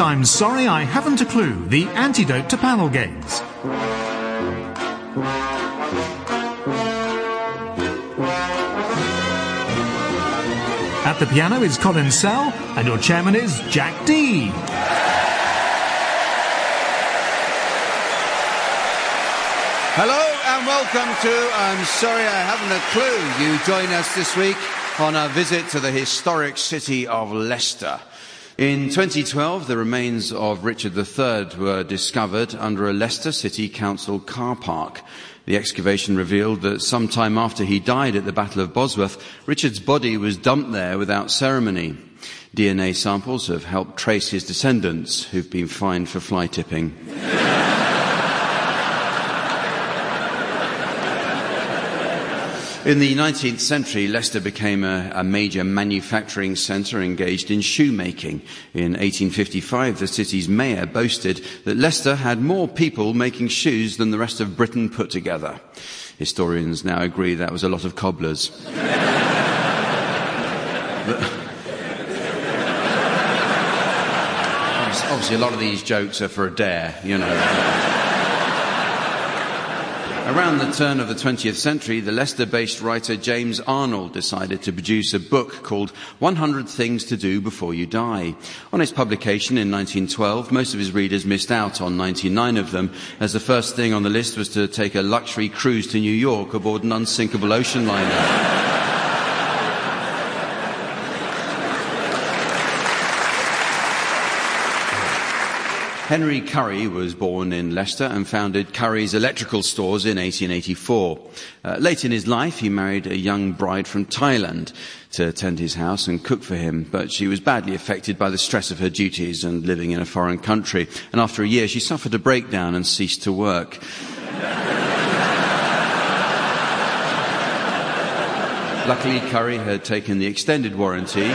I'm sorry I haven't a clue, the antidote to panel games. At the piano is Colin Sell, and your chairman is Jack Dee. Hello and welcome to I'm Sorry I Haven't a Clue. You join us this week on a visit to the historic city of Leicester. In 2012, the remains of Richard III were discovered under a Leicester City Council car park. The excavation revealed that sometime after he died at the Battle of Bosworth, Richard's body was dumped there without ceremony. DNA samples have helped trace his descendants, who've been fined for fly tipping. In the 19th century, Leicester became a major manufacturing centre engaged in shoemaking. In 1855, the city's mayor boasted that Leicester had more people making shoes than the rest of Britain put together. Historians now agree that was a lot of cobblers. Obviously, a lot of these jokes are for a dare, you know. Around the turn of the 20th century, the Leicester-based writer James Arnold decided to produce a book called 100 Things to Do Before You Die. On its publication in 1912, most of his readers missed out on 99 of them, as the first thing on the list was to take a luxury cruise to New York aboard an unsinkable ocean liner. Henry Currie was born in Leicester and founded Currie's Electrical Stores in 1884. Late in his life, he married a young bride from Thailand to tend his house and cook for him, but she was badly affected by the stress of her duties and living in a foreign country. And after a year, she suffered a breakdown and ceased to work. Luckily, Currie had taken the extended warranty,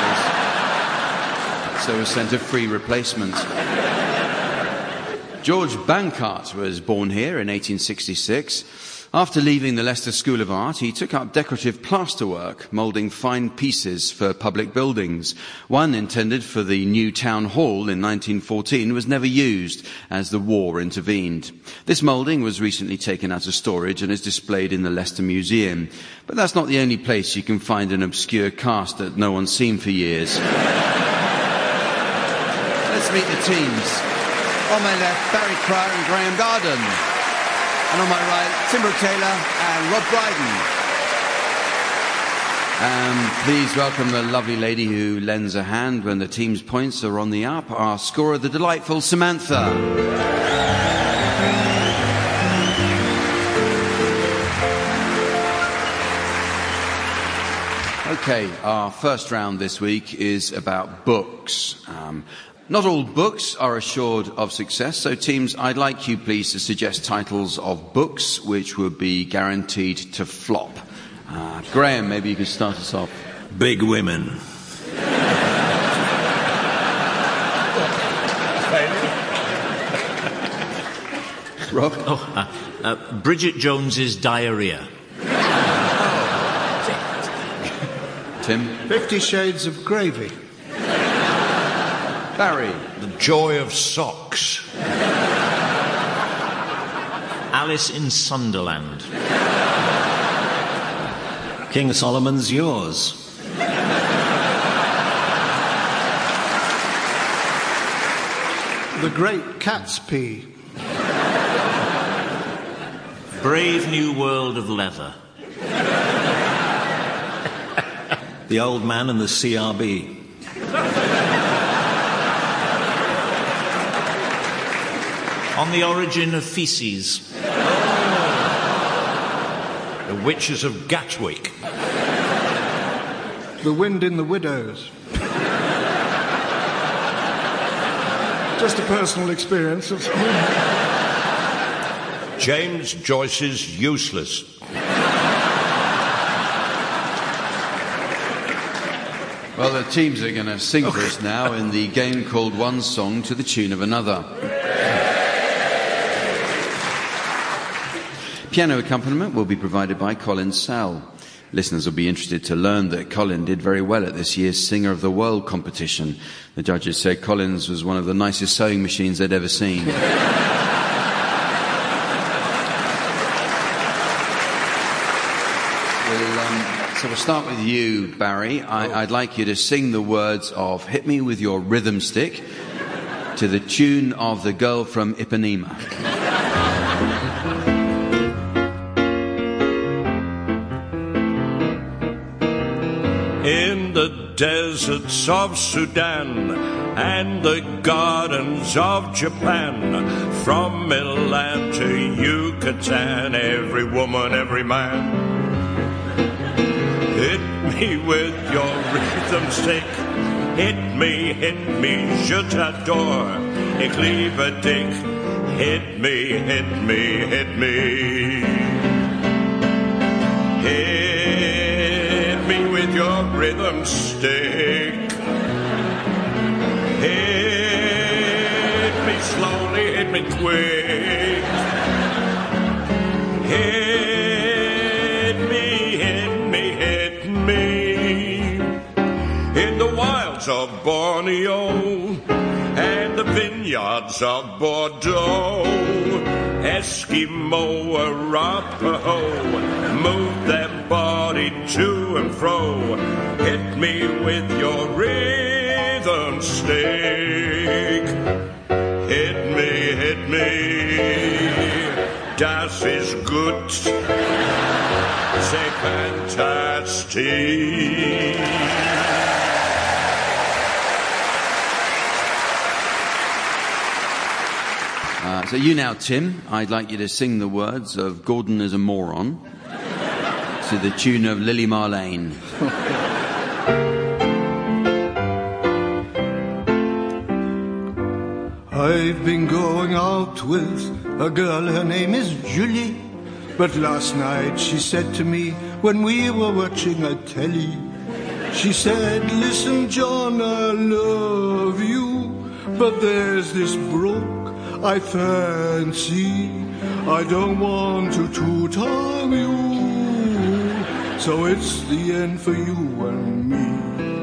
so was sent a free replacement. George Bancart was born here in 1866. After leaving the Leicester School of Art, he took up decorative plasterwork, moulding fine pieces for public buildings. One intended for the new town hall in 1914 was never used as the war intervened. This moulding was recently taken out of storage and is displayed in the Leicester Museum. But that's not the only place you can find an obscure cast that no one's seen for years. Let's meet the teams. On my left, Barry Cryer and Graham Garden. And on my right, Tim Brooke Taylor and Rob Brydon. Please welcome the lovely lady who lends a hand when the team's points are on the up, our scorer, the delightful Samantha. Okay, our first round this week is about books. Not all books are assured of success, so teams, I'd like you please to suggest titles of books which would be guaranteed to flop. Graham, maybe you could start us off. Big Women. Rob? Bridget Jones's Diarrhea. Tim? 50 Shades of Gravy. Barry? The Joy of Socks. Alice in Sunderland. King Solomon's Yours. The Great Gatsby. Brave New World of Leather. The Old Man and the CRB. On the Origin of Feces. The Witches of Gatwick. The Wind in the Widows. Just a personal experience. James Joyce's Useless. Well, the teams are going to sing for us now in the game called One Song to the Tune of Another. Piano accompaniment will be provided by Colin Sell. Listeners will be interested to learn that Colin did very well at this year's Singer of the World competition. The judges said Collins was one of the nicest sewing machines they'd ever seen. So we'll start with you, Barry. I'd like you to sing the words of Hit Me With Your Rhythm Stick to the tune of The Girl from Ipanema. In the deserts of Sudan and the gardens of Japan, from Milan to Yucatan, every woman, every man, hit me with your rhythm stick. Hit me, je t'adore. Ik liebe dich. Hit me, hit me, hit me. Hit me with your rhythm stick. Hit me slowly, hit me quick. Hit me, hit me, hit me. In the wilds of Borneo and the vineyards of Bordeaux, Eskimo, Arapaho, move their body to and fro. Hit me with your rhythm stick. Hit me, hit me. Das ist gut. Say fantastic. So you now, Tim, I'd like you to sing the words of Gordon is a Moron to the tune of Lily Marlene. I've been going out with a girl, her name is Julie. But last night she said to me, when we were watching a telly, she said, listen, John, I love you, but there's this broke I fancy. I don't want to two-time you, so it's the end for you and me.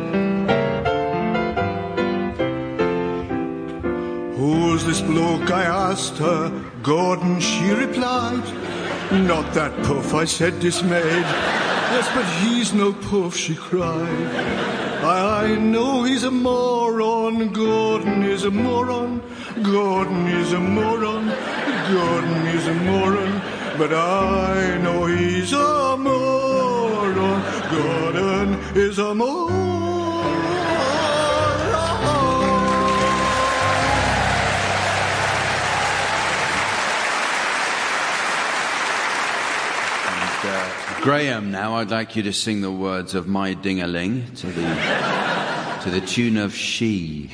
Who's this bloke? I asked her. Gordon, she replied. Not that puff, I said dismayed. Yes, but he's no puff, she cried. I know he's a moron. Gordon is a moron. Gordon is a moron. Gordon is a moron. But I know he's a moron. Gordon is a moron. Graham, now I'd like you to sing the words of My Ding-a-Ling to the tune of She.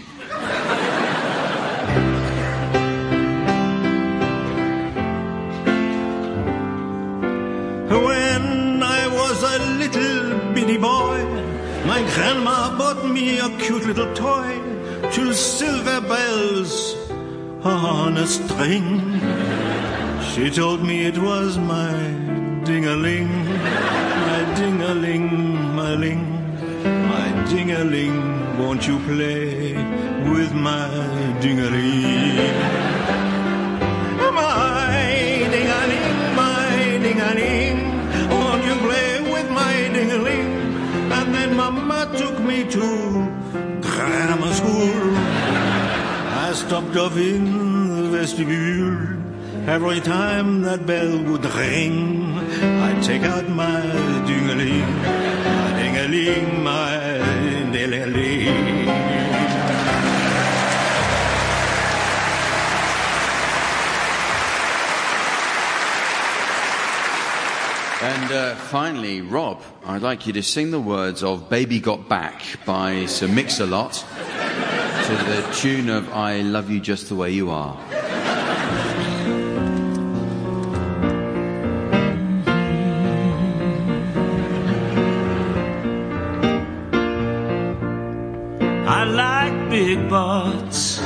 When I was a little bitty boy, my grandma bought me a cute little toy, 2 silver bells on a string. She told me it was my ding-a-ling, my ding-a-ling, my ling, my ding-a-ling, won't you play with my ding-a-ling? My ding-a-ling, won't you play with my ding-a-ling? And then Mama took me to grammar school. I stopped off in the vestibule. Every time that bell would ring, I'd take out my ding-a-ling, my ding-a-ling, my ding-a-ling. And finally, Rob, I'd like you to sing the words of Baby Got Back by Sir Mix-a-Lot to the tune of I Love You Just the Way You Are. I like big butts,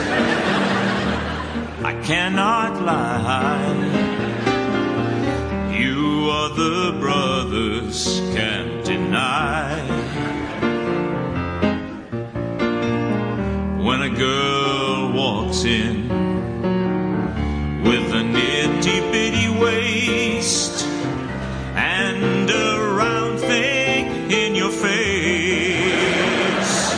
I cannot lie. You other brothers can't city waste and a round thing in your face.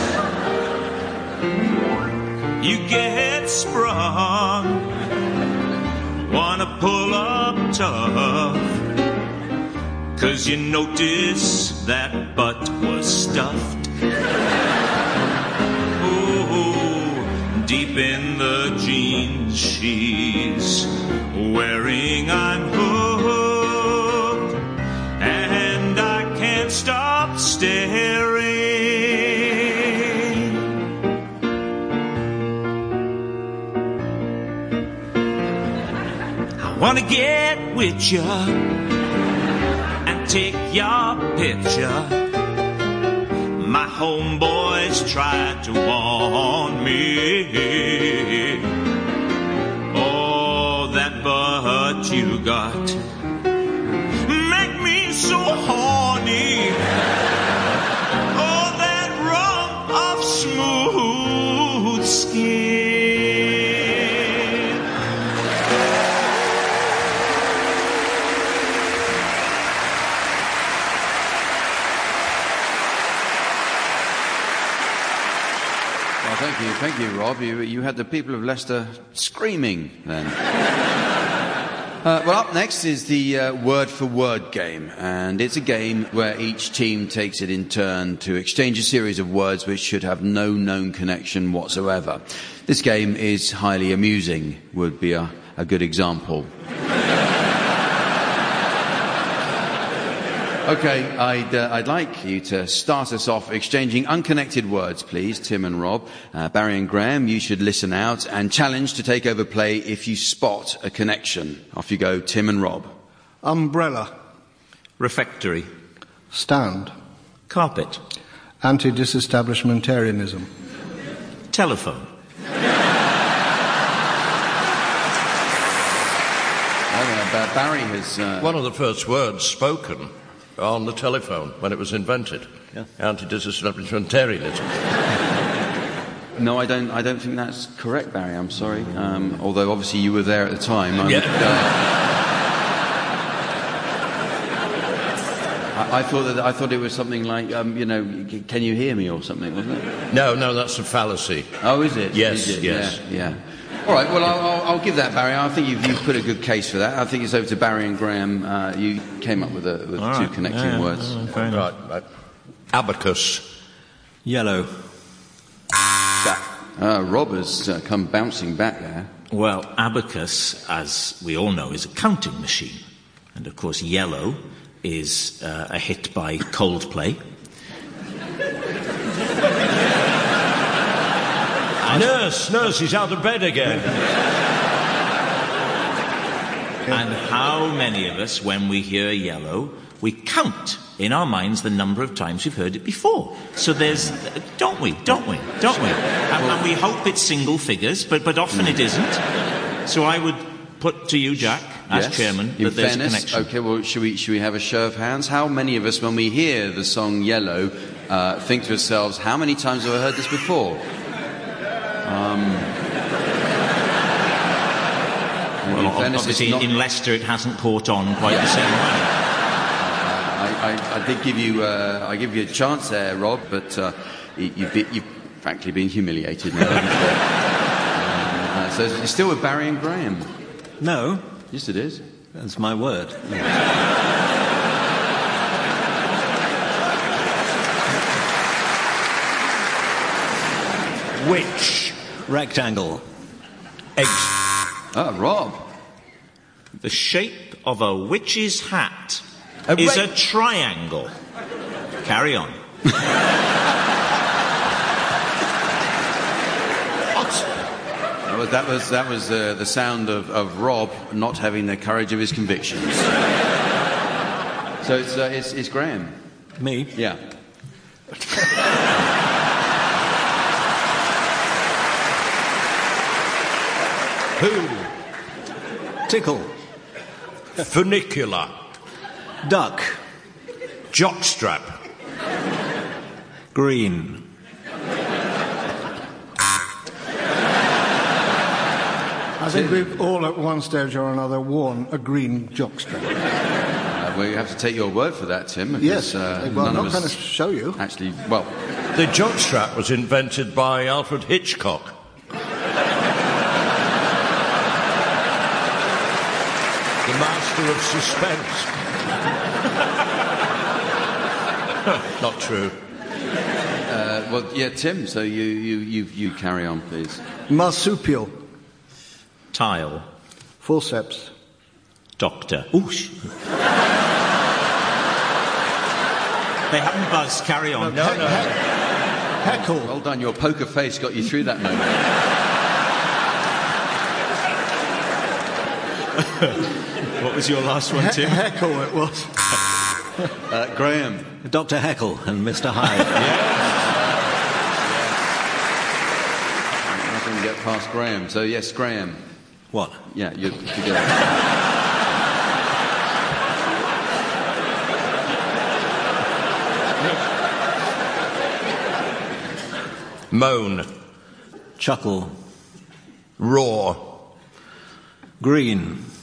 You get sprung, wanna pull up tough, 'cause you notice that butt was stuffed. Deep in the jeans she's wearing, I'm hooked, and I can't stop staring. I wanna get with ya and take your picture. My homeboys tried to warn me. Oh, that butt you got make me so horny. Oh, that rump of smooth skin. Thank you, Rob. You had the people of Leicester screaming then. Well, up next is the word-for-word game, and it's a game where each team takes it in turn to exchange a series of words which should have no known connection whatsoever. This game is highly amusing, would be a good example. Okay, I'd like you to start us off exchanging unconnected words, please, Tim and Rob. Barry and Graham, you should listen out and challenge to take over play if you spot a connection. Off you go, Tim and Rob. Umbrella. Refectory. Stand. Carpet. Anti-disestablishmentarianism. Telephone. Barry has... One of the first words spoken on the telephone when it was invented. Yeah. Anti-disestablishmentarianism. No, I don't think that's correct, Barry. I'm sorry. Although obviously you were there at the time. I thought it was something like, can you hear me or something, wasn't it? No, that's a fallacy. Oh, is it? Yes, is it? yes. Yeah. All right, well, I'll give that, Barry. I think you've put a good case for that. I think it's over to Barry and Graham. You came up with two connecting words. Right. Abacus. Yellow. Rob has come bouncing back there. Well, abacus, as we all know, is a counting machine. And, of course, yellow is a hit by Coldplay. Nurse, he's out of bed again. And how many of us, when we hear yellow, we count in our minds the number of times we've heard it before? So there's... Don't we? And we hope it's single figures, but often it isn't. So I would put to you, Jack, as chairman, that there's a connection. Okay, well, should we have a show of hands? How many of us, when we hear the song Yellow, think to ourselves, how many times have I heard this before? Well, obviously in Leicester it hasn't caught on quite the same way. I did give you a chance there, Rob, but you've frankly been humiliated now. So it's still with Barry and Graham. No. Yes, it is. That's my word. Witch. Rectangle. Eggs. Rob. The shape of a witch's hat is a triangle. Carry on. That was the sound of Rob not having the courage of his convictions. So it's Graham. Me? Yeah. Who? Tickle. Funicular. Duck. Jockstrap. I think we've all at one stage or another worn a green jockstrap. Well, you have to take your word for that, Tim. Because, Yes, well, I'm not going to show you. Actually, well, The jockstrap was invented by Alfred Hitchcock. The master of suspense. Not true. well, yeah, Tim. So you carry on, please. Marsupial. Tile. Forceps. Doctor. Oosh. They haven't buzzed. Carry on. No. Heckle. Well done. Your poker face got you through that moment. What was your last one, Tim? Heckle it was. Graham. Dr. Heckle and Mr. Hyde. I'm not going to get past Graham. So yes, Graham. What? Yeah, you go. Moan. Chuckle. Roar. Green.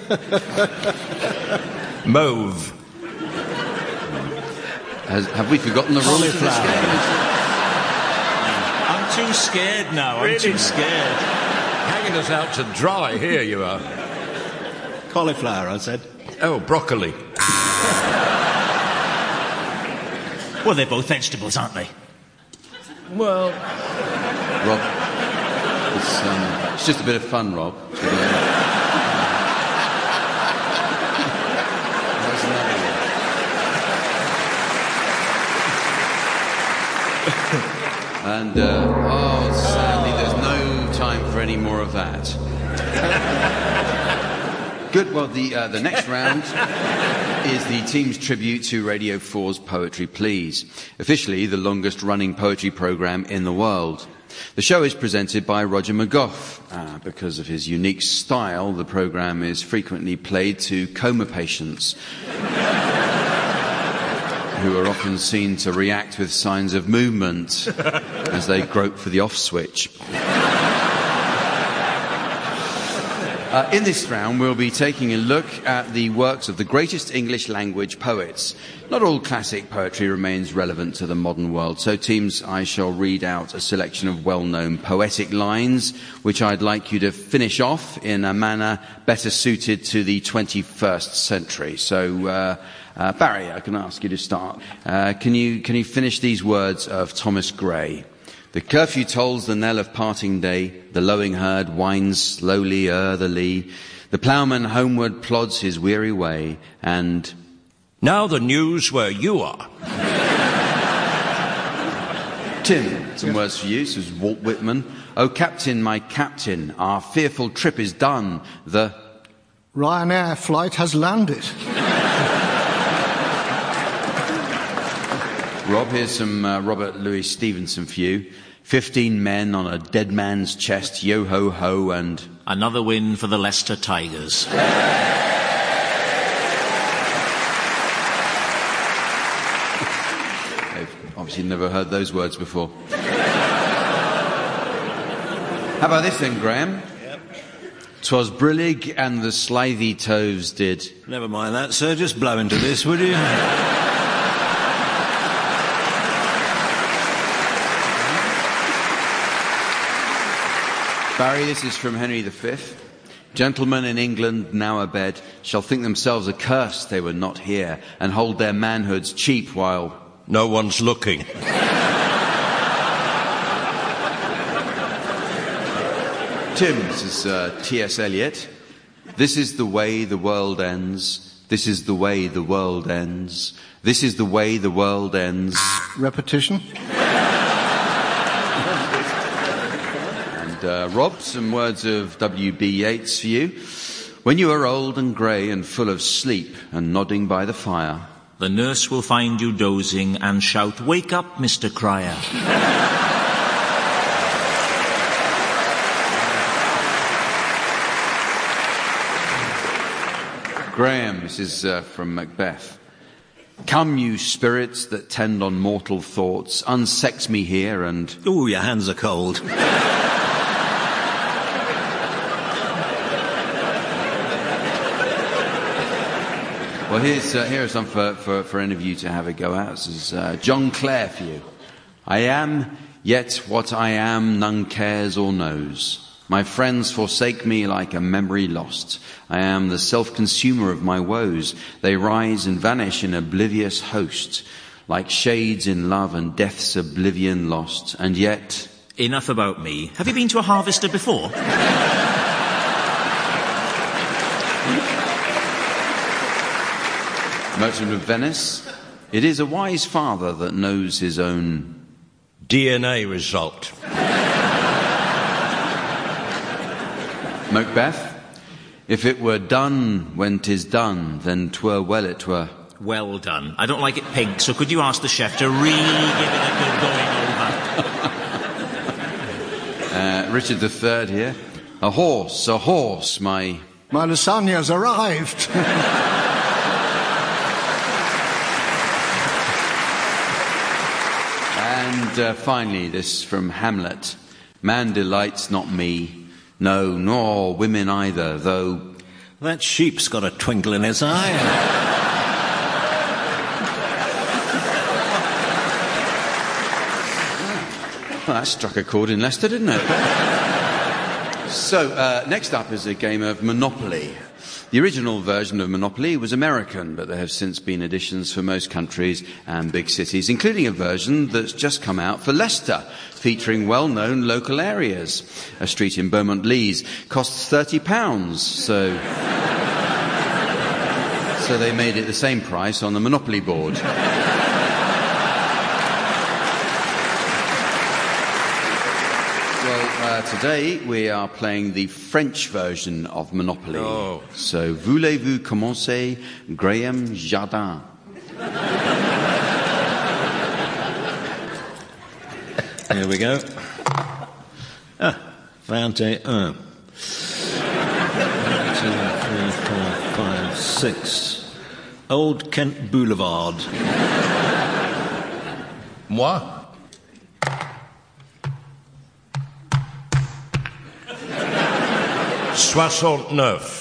Mauve. Have we forgotten the rules of this game? I'm too scared now. I'm too scared. Hanging us out to dry, here you are. Cauliflower, I said. Oh, broccoli. Well, they're both vegetables, aren't they? Well, Rob, it's just a bit of fun, Rob. And, sadly, there's no time for any more of that. Good. Well, the next round is the team's tribute to Radio 4's Poetry Please, officially the longest-running poetry programme in the world. The show is presented by Roger McGough. Because of his unique style, the programme is frequently played to coma patients, who are often seen to react with signs of movement as they grope for the off switch. In this round, we'll be taking a look at the works of the greatest English language poets. Not all classic poetry remains relevant to the modern world, so teams, I shall read out a selection of well-known poetic lines, which I'd like you to finish off in a manner better suited to the 21st century. So, Barry, I can ask you to start. Can you finish these words of Thomas Gray? The curfew tolls the knell of parting day. The lowing herd winds slowly o'er the lea. The ploughman homeward plods his weary way, and now the news where you are. Tim, some words for you. This is Walt Whitman. Oh, Captain, my Captain, our fearful trip is done. The Ryanair flight has landed. Rob, here's some Robert Louis Stevenson for you. 15 men on a dead man's chest, yo-ho-ho, and another win for the Leicester Tigers. They've obviously never heard those words before. How about this then, Graham? Yep. 'Twas brillig and the slithy toves did. Never mind that, sir. Just blow into this, would you? Barry, this is from Henry V. Gentlemen in England now abed shall think themselves accursed they were not here, and hold their manhoods cheap while No one's looking. Tim, this is T.S. Eliot. This is the way the world ends. This is the way the world ends. This is the way the world ends. Repetition. Rob, some words of W.B. Yeats for you. When you are old and grey and full of sleep and nodding by the fire, the nurse will find you dozing and shout, "Wake up, Mr. Cryer." Graham, this is from Macbeth. Come, you spirits that tend on mortal thoughts, unsex me here and... Ooh, your hands are cold. Well, here are some for any of you to have a go at. This is John Clare for you. I am, yet what I am none cares or knows. My friends forsake me like a memory lost. I am the self-consumer of my woes. They rise and vanish in oblivious host, like shades in love and death's oblivion lost. And yet... Enough about me. Have you been to a harvester before? Merchant of Venice. It is a wise father that knows his own... DNA result. Macbeth. If it were done when 'tis done, then 'twere well it were. Well done. I don't like it pink, so could you ask the chef to really give it a good going over? Richard III here. A horse, my... My lasagna's arrived. And finally, this from Hamlet. Man delights not me, no, nor women either, though... That sheep's got a twinkle in his eye. Well, that struck a chord in Leicester, didn't it? So, next up is a game of Monopoly. The original version of Monopoly was American, but there have since been editions for most countries and big cities, including a version that's just come out for Leicester, featuring well-known local areas. A street in Beaumont Leys costs £30, so they made it the same price on the Monopoly board. Today we are playing the French version of Monopoly. Oh. So, voulez-vous commencer, Graham Jardin? Here we go. 21. 1, 2, 3, 4, 5, 6. Old Kent Boulevard. Moi? Soixante-neuf.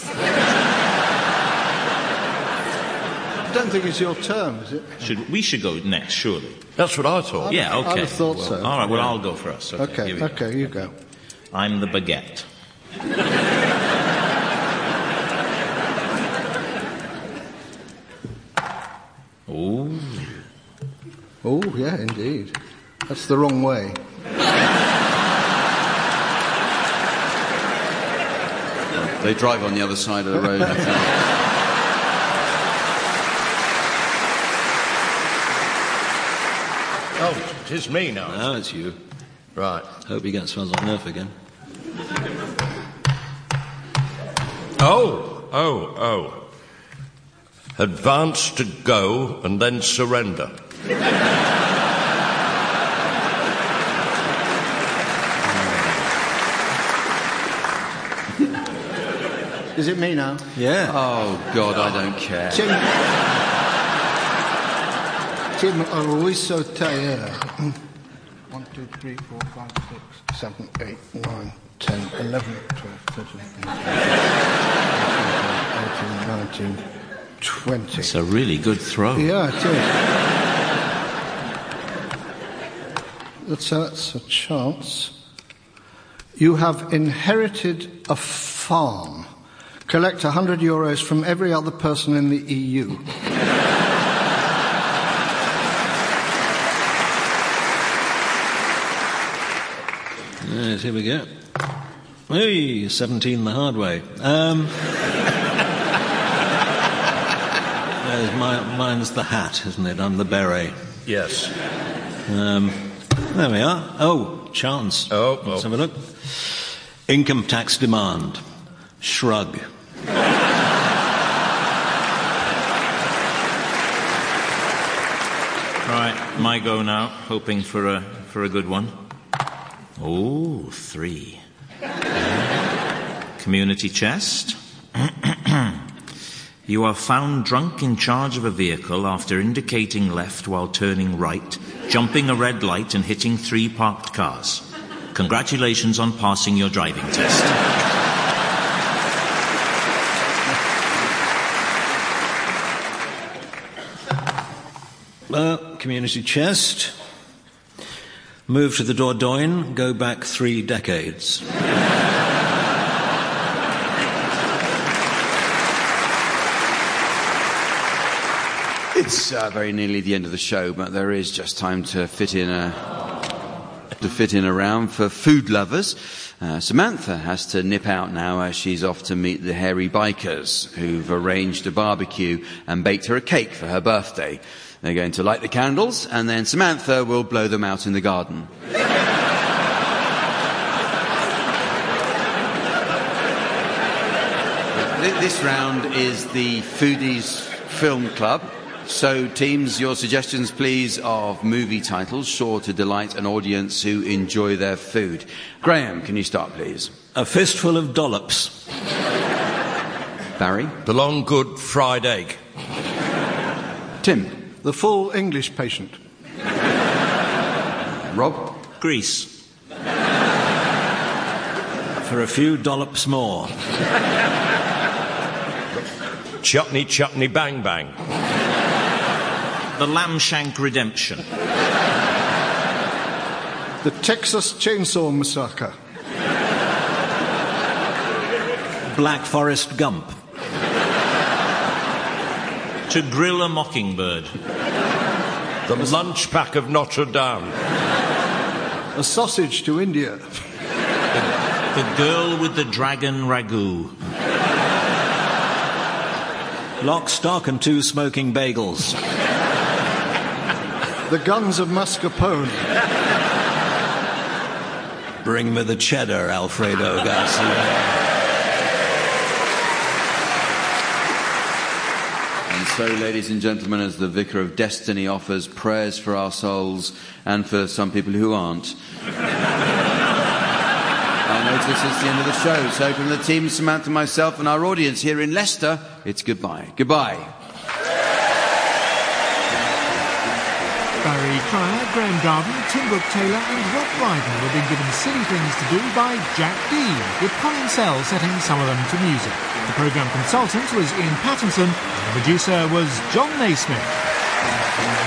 I don't think it's your turn, is it? We should go next, surely. That's what I thought. Yeah, okay. I'd have thought so. All right, well, I'll go first. Okay, here we go. You go. I'm the baguette. Oh. Oh, yeah, indeed. That's the wrong way. They drive on the other side of the road, I think. Oh, it is me now. Now it's you. Right. Hope he gets Soixante-neuf again. Oh. Advance to go and then surrender. Is it me now? Yeah. Oh, God, I don't care. Tim, are so tired? 1, 2, 3, 4, 5, 6, 7, 8, 9, 10, 11, 12, 13, 18, 19, 20. It's a really good throw. Yeah, it is. That's a chance. You have inherited a farm. Collect €100 from every other person in the EU. Yes, here we go. Hey, 17 the hard way. Mine's the hat, isn't it? I'm the beret. Yes. There we are. Oh, chance. Oh. Let's have a look. Income tax demand. Shrug. Right, my go now, hoping for a good one. Oh, 3. Community chest. You are found drunk in charge of a vehicle after indicating left while turning right, jumping a red light and hitting 3 parked cars. Congratulations on passing your driving test. Community chest. Move to the Dordogne, go back 3 decades. It's very nearly the end of the show, but there is just time to fit in a round for food lovers. Samantha has to nip out now as she's off to meet the hairy bikers who've arranged a barbecue and baked her a cake for her birthday. They're going to light the candles and then Samantha will blow them out in the garden. This round is the Foodies Film Club. So, teams, your suggestions, please, of movie titles sure to delight an audience who enjoy their food. Graham, can you start, please? A Fistful of Dollops. Barry? The Long Good Fried Egg. Tim? The Full English Patient. Rob? Grease. For a few dollops more. Chutney, chutney, bang, bang. The Lamshank Redemption. The Texas Chainsaw Massacre. Black Forest Gump. To Grill a Mockingbird. The Lunch Pack of Notre Dame. A Sausage to India. The Girl with the Dragon Ragout. Lock, Stock and 2 Smoking Bagels. The Guns of Mascarpone. Bring me the cheddar, Alfredo Garcia. And so, ladies and gentlemen, as the Vicar of Destiny offers prayers for our souls and for some people who aren't, I notice it's the end of the show. So from the team, Samantha, myself and our audience here in Leicester, it's goodbye. Goodbye. Barry Cryer, Graham Garden, Tim Brooke-Taylor and Rob Brydon were being given Silly Things to Do by Jack Dean, with Colin Sell setting some of them to music. The programme consultant was Ian Pattinson and the producer was John Naismith.